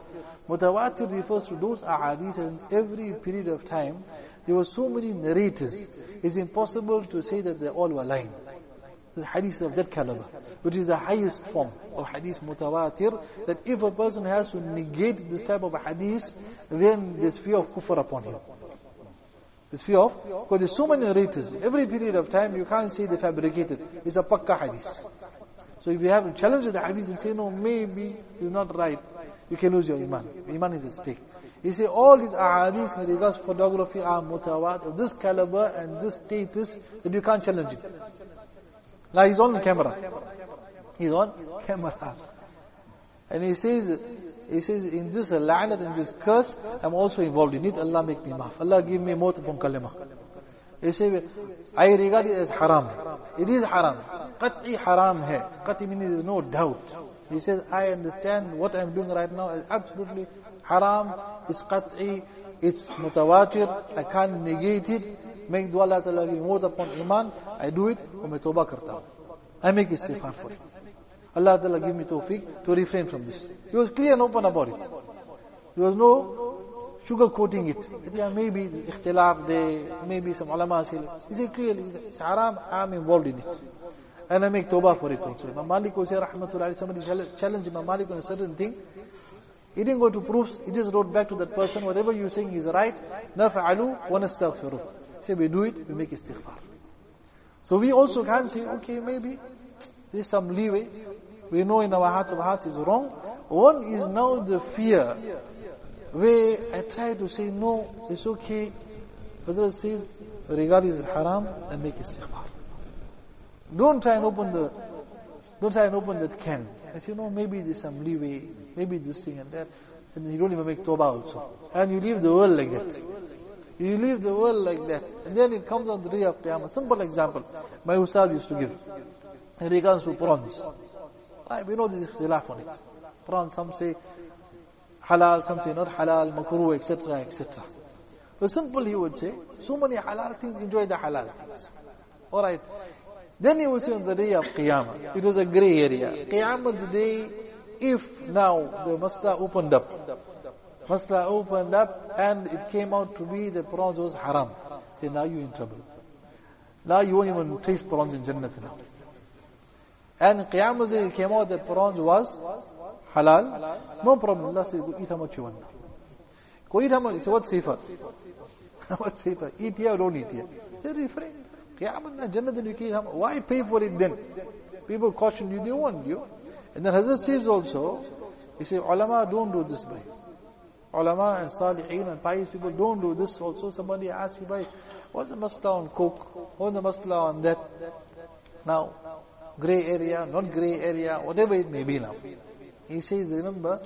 Mutawatir refers to those ahadith, and in every period of time, there were so many narrators. It's impossible to say that they all were lying. There's hadith of that caliber, which is the highest form of hadith mutawatir, that if a person has to negate this type of hadith, then there's fear of kufr upon him. There's fear of, because there's so many narrators. Every period of time, you can't say they fabricated. It's a pakka hadith. So if you have to challenge the hadith and say, no, maybe it's not right, you can lose your iman. Iman is at stake. You say all these ahadith in regards to photography are mutawat of this caliber and this status that you can't challenge it. Now he's on camera. He's on camera. And he says in this la'nat, in this curse, I'm also involved in it. Allah make me maaf. Allah give me maut upon kalima. He says, I regard it as haram. It is haram. Qat'i haram hai. Qat'i meaning there is no doubt. He says, I understand what I'm doing right now is absolutely haram. It's qat'i. It's mutawatir. I can't negate it. Make dua Allah Ta'ala give maut upon iman. I do it. And I tawbah karta hu. I make istighfar for it. Allah Ta'ala give me tawfiq to refrain from this. He was clear and open about it. There was no sugarcoating it. Yeah, maybe ikhtilaf there, maybe some ulama say. He said clearly, it's haram, I'm involved in it. And I make tawbah for it also. Imam Malik was here, rahmatullahi, somebody challenged Imam Malik on a certain thing. He didn't go to proofs, he just wrote back to that person, whatever you're saying is right, naf'alu wa nastaghfiruh. Say we do it, we make istighfar. So we also can't say, okay, maybe there's some leeway. We know in our hearts is wrong. One is now the fear, where I try to say, no, it's okay. Brother says, regard is haram, and make istighfar. Don't try and open that can. I say, no, maybe there's some leeway, maybe this thing and that. And then you don't even make tawbah also. And you leave the world like that. You leave the world like that. And then it comes on the day of Qiyamah. Simple example, my ustad used to give. In regards to prawns. Right, we know there's ikhtilaf on it. Prawns, some say halal, some say not halal, makruh, etc., etc. So simple he would say, so many halal things, enjoy the halal things. Alright. Then he would say on the day of Qiyamah, it was a grey area. Qiyamah's day, if now the masla opened up and it came out to be the prawns was haram. Say, now you're in trouble. Now you won't even taste prawns in Jannah now. And in Qiyamah it came out that prawns was halal. No problem. Allah says, go eat how much you want. Go eat how much. He said, what's safer? What's safer? Eat here or don't eat here? Say, refrain. Qiyamah, Jannah, then you can eat how much. Why pay for it then? People caution you, they want you. And then Hazrat says also, he says, ulama don't do this by. Ulama and salihin and pious people don't do this also. Somebody asks you, by, what's the masla on coke? What's the masla on that? Now, grey area, not grey area, whatever it may be now. He says, remember,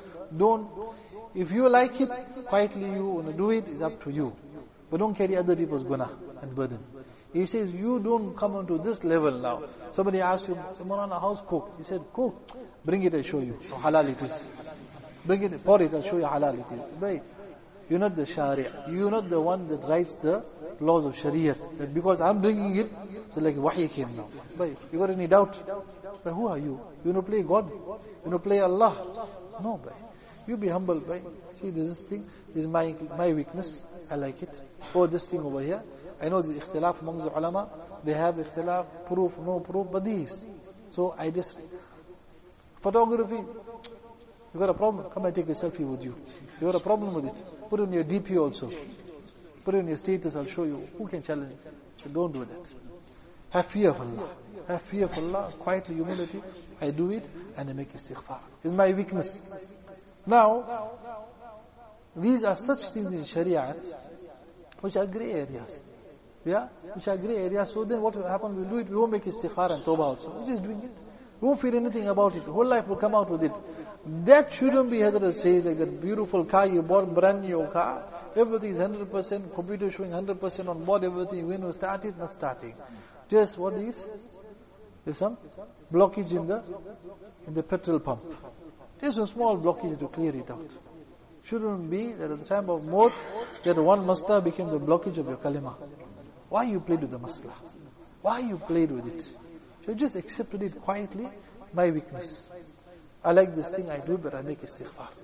if you like it, quietly you want to do it, it's up to you. But don't carry other people's guna and burden. He says, you don't come onto this level now. Somebody asks you, Maulana, how's coke? He said, coke, bring it, I'll show you how halal it is. Bring it, pour it, I'll show you how halal it is. But you're not the Sharia. You're not the one that writes the laws of Shariat. That because I'm bringing it, so like wahi came now. But you got any doubt? But who are you? You want to play God? You want to play Allah? No, bhai. You be humble, bhai. See, this thing is my weakness. I like it. Or this thing over here. I know there's ikhtilaf among the ulama. They have ikhtilaf, proof, no proof, but these. So I just... Photography. You got a problem? Come and take a selfie with you. You got a problem with it? Put it on your DP also. Put it on your status, I'll show you. Who can challenge it? So don't do that. Have fear of Allah. Have fear of Allah. Quietly, humility. I do it and I make istighfar. It's my weakness. Now, these are such things in Shariat which are grey areas. Yeah? Which are grey areas. So then what will happen? We'll do it. We won't make istighfar and tawbah also. We're just doing it. We won't feel anything about it. Whole life will come out with it. That shouldn't be Hazrat says, like that beautiful car you bought, brand new car. Everything is 100%, computer showing 100% on board, everything. When you start it, not starting. Just what is? There's some blockage in the petrol pump. Just a small blockage to clear it out. Shouldn't be that at the time of maut, that one masla became the blockage of your kalima. Why you played with the masla? Why you played with it? You just accepted it quietly, my weakness. I like this thing, I do it, but I make istighfar.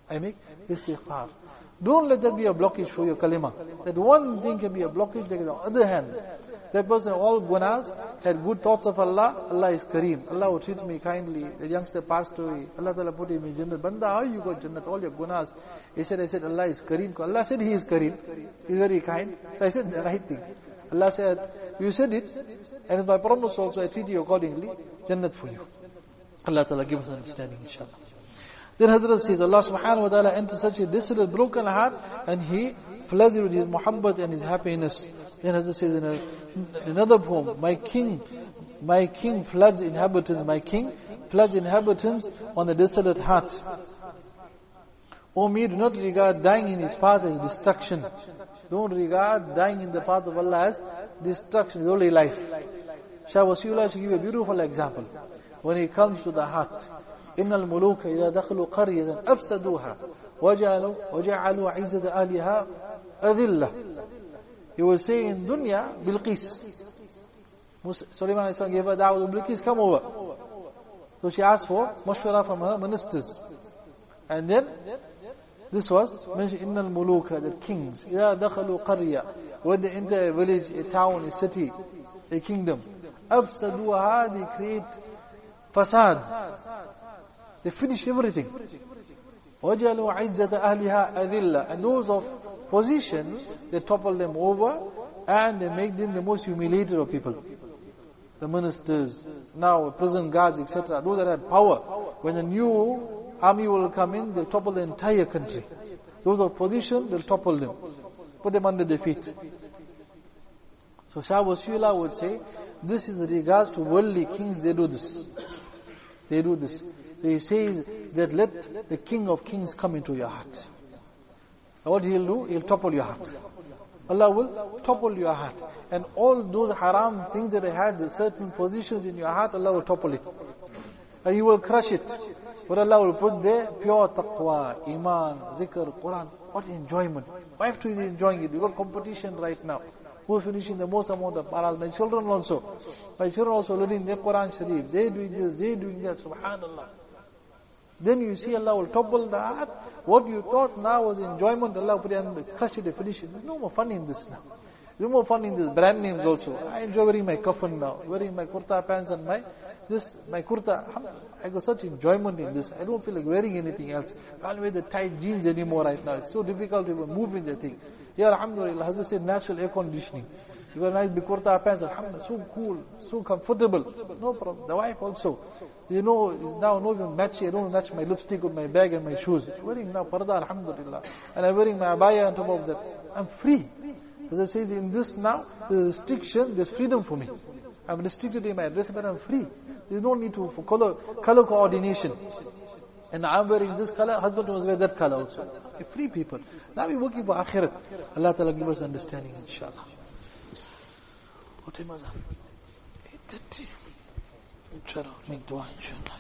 I make istighfar. Don't let that be a blockage for your kalima. That one thing can be a blockage. Like the other hand, that person, all gunas, had good thoughts of Allah. Allah is Kareem. Allah will treat me kindly. The youngster passed away. Allah Ta'ala put him in Jannat. Banda, how you got Jannat? All your gunas. I said, Allah is Kareem. Allah said He is Kareem. He's very kind. So I said the right thing. Allah said, you said it, and it's my promise also, I treat you accordingly. Jannat for you. Allah Ta'ala give us understanding, inshallah. Then Hazrat says, Allah subhanahu wa ta'ala enters such a desolate, broken heart, and He floods it with His muhabbat and His happiness. Then Hazrat says in another poem, my king floods inhabitants on the desolate heart. O me, do not regard dying in His path as destruction. Don't regard dying in the path of Allah as destruction. It's only life. Shah Wasiullah should give a beautiful example. When it comes to the heart, إن الملوك إذا دخلوا قرية أفسدوها وجعلوا عزة أهلها أذلة. You will say in dunya, Bilqis. Sulaiman a.s. gave her da'wah, Bilqis, come over. So she asked for mashwara from her ministers. And then, this was mentioned, إن الملوك, the kings, إذا دخلوا قرية, when they enter a village, a town, a city, a kingdom, أفسدوها, they create fasad. They finish everything. وَجَلُوا عِزَّةَ أَهْلِهَا أَذِلَّةً. And those of position, they topple them over and they make them the most humiliated of people. The ministers, now prison guards, etc. Those that had power. When a new army will come in, they'll topple the entire country. Those of position, they'll topple them. Put them under their feet. So Shah Wasiullah would say, this is in regards to worldly kings, they do this. They do this. So he says that let the King of Kings come into your heart. What He'll do? He'll topple your heart. Allah will topple your heart. And all those haram things that had the certain positions in your heart, Allah will topple it. And He will crush it. But Allah will put there pure taqwa, iman, zikr, Quran. What enjoyment. Wife too is enjoying it. We've got competition right now. Who is finishing the most amount of paras? My children also. My children also learning their Quran Sharif. They doing this, they doing that. Subhanallah. Then you see Allah will topple the heart. What you thought now was enjoyment, Allah put it and crush it and finish it. There's no more fun in this now. There's no more fun in this. Brand names also. I enjoy wearing my kafan now. Wearing my kurta pants and my kurta. I got such enjoyment in this. I don't feel like wearing anything else. I can't wear the tight jeans anymore right now. It's so difficult to even move in the thing. Yeah, alhamdulillah, as I said, natural air conditioning. You got a nice big kurta pants, alhamdulillah, so cool, so comfortable. No problem. The wife also. You know, is now not even matchy. I don't match my lipstick with my bag and my shoes. She's wearing now parda, alhamdulillah. And I'm wearing my abaya on top of that. I'm free. As I say, in this now, there's restriction, there's freedom for me. I'm restricted in my dress, but I'm free. There's no need for color coordination. And I'm wearing this color, husband must wear that color also. We're free people. Now we're working for akhirat. Allah Ta'ala give us understanding, inshallah. What time was that? 8:30. Inshallah, make dua, inshallah.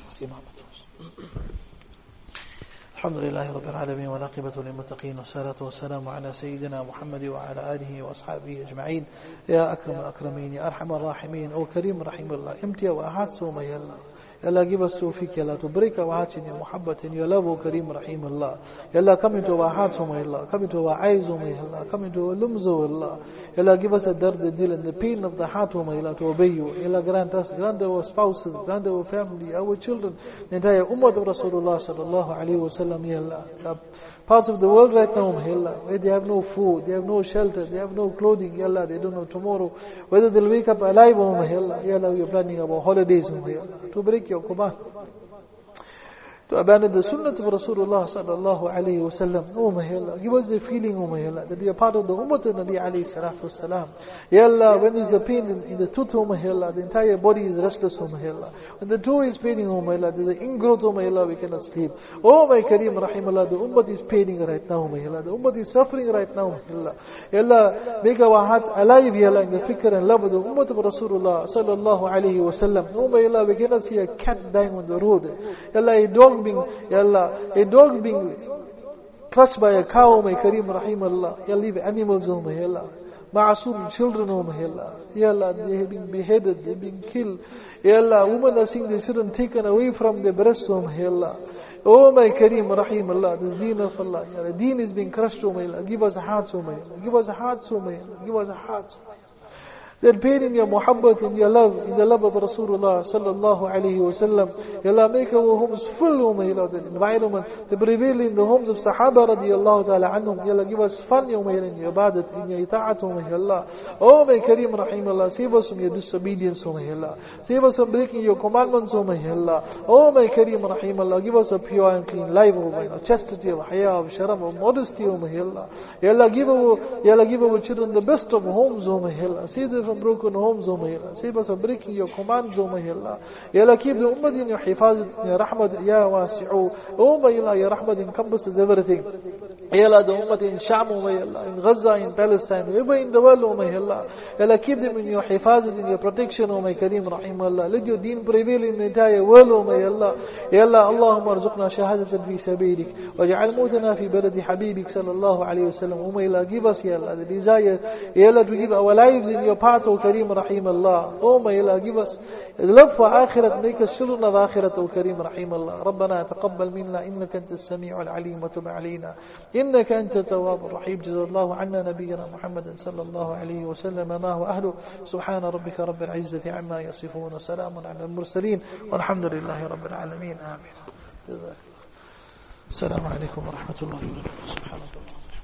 الحمد لله رب العالمين والعاقبة للمتقين والصلاة والسلام على سيدنا محمد وعلى آله وأصحابه أجمعين. يا أكرم الأكرمين يا أرحم الراحمين O Kareem رحم الله. Empty our hearts, O my Allah. Ya Allah, give us tawfiq, Ya Allah, to break our hearts in your muhabbat, in your love, O Kareem Rahim Allah. Ya Allah, come into our hearts, O my Allah. Come into our eyes, O my Allah. Come into our limbs, O Allah. Ya Allah, give us a dard, the dil, and the pain of the heart, O my Allah, to obey you. Ya Allah, grant us, grant our spouses, grant our family, our children, the entire ummah of Rasulullah sallallahu alayhi wa sallam, Ya Allah. Parts of the world right now, Ya Allah, where they have no food, they have no shelter, they have no clothing, Ya Allah, they don't know tomorrow whether they'll wake up alive, O Ya Allah. Ya Allah, we are planning our holidays, O Ya Allah, to break your command, to abandon the sunnah of Rasulullah sallallahu alayhi wa sallam. Oh my Allah, give us the feeling, oh my Allah, that we are part of the ummah of Nabi alayhi salatu wasalam. Ya Allah, when there's a pain in the tooth, oh my Allah, the entire body is restless, oh my Allah. When the toe is paining, oh my Allah, there's an ingrowth, oh my Allah, we cannot sleep. Oh my Kareem Rahimullah, the ummah is paining right now, oh my Allah. The ummah is suffering right now, oh my Allah. Ya Allah, make our hearts alive, Ya Allah, in the fikr and love of the ummah of Rasulullah sallallahu alayhi wa sallam. Oh my Allah, we cannot see a cat dying on the road. Ya Allah, a dog being clutched by a cow, my Kareem Rahimullah. Ya Allah, leave animals, oh my Allah. Ma'asum children, oh my Allah. Ya Allah, they have been beheaded, they have been killed. Ya Allah, women are seeing their children taken away from their breasts, oh my Allah. Oh my Kareem Rahim Allah, this deen of Allah. Ya Allah, deen is being crushed, oh my Allah. Give us hearts, oh my Allah. Give us hearts, oh my Allah. Give us hearts. That pain in your muhabbat, in your love, in the love of Rasulullah sallallahu alayhi wa sallam. Ya Allah, make our homes full, oh my Allah, that environment, the prevail in the homes of Sahaba radiyallahu ta'ala anhum. Ya Allah, give us fun, oh my Allah, in your ibadat, in your ita'at, oh my Allah. Oh my Kareem Rahim Allah, save us from your disobedience, oh my Allah. Save us from breaking your commandments, oh my Allah. Oh my Kareem Rahim Allah, give us a pure and clean life, oh my Allah. Chastity of haya, of sharam, of modesty, oh my Allah. Ya Allah, give our children the best of homes, oh my Allah. Save them from broken homes, oh my Allah. Save us from breaking your commands, oh my Allah. Ya Allah, keep the ummah in your hifazat, in your rahmat, ya wasi'u. Oh my Allah, your rahmat encompasses everything. Ya Allah, the ummah in Sham, oh my Allah, in Gaza, in Palestine, wherever in the world, oh my Allah. Ya Allah, keep them in your hifazat, in your protection, oh my Kareem Rahim Allah. Let your deen prevail in the entire world, oh my Allah. Ya Allah, Allahumma arzuqna shahadatan fi sabilik, waj'al mutana fi baladi habibik sallallahu alayhi wa sallam. Oh my Allah, give us, Ya Allah, the desire, Ya Allah, to give our lives in your path, oh Kareem Rahim Allah. Oh my Allah, give us love for akhirat, make us children of akhirat, oh Kareem Rahim Allah. ربنا تقبل منا إنك أنت السميع العليم وتب علينا إنك أنت التواب الرحيم. جزا الله عنا نبينا محمد صلى الله عليه وسلم ما هو أهله. سبحان ربك رب العزة عما يصفون وسلام على المرسلين والحمد لله رب العالمين. آمين. جزاك الله. السلام عليكم ورحمة الله وبركاته. سبحان الله.